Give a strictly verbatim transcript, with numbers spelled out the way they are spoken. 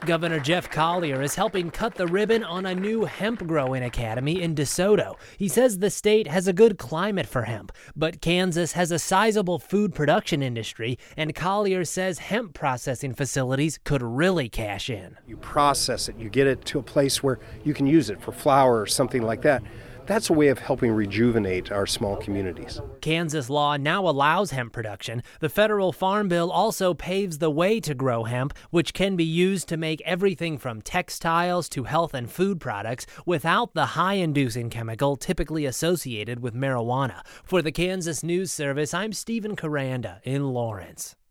Governor Jeff Collier is helping cut the ribbon on a new hemp growing academy in DeSoto. He says the state has a good climate for hemp, but Kansas has a sizable food production industry, and Collier says hemp processing facilities could really cash in. You process it, you get it to a place where you can use it for flour or something like that. That's a way of helping rejuvenate our small communities. Kansas law now allows hemp production. The federal farm bill also paves the way to grow hemp, which can be used to make everything from textiles to health and food products without the high-inducing chemical typically associated with marijuana. For the Kansas News Service, I'm Stephen Caranda in Lawrence.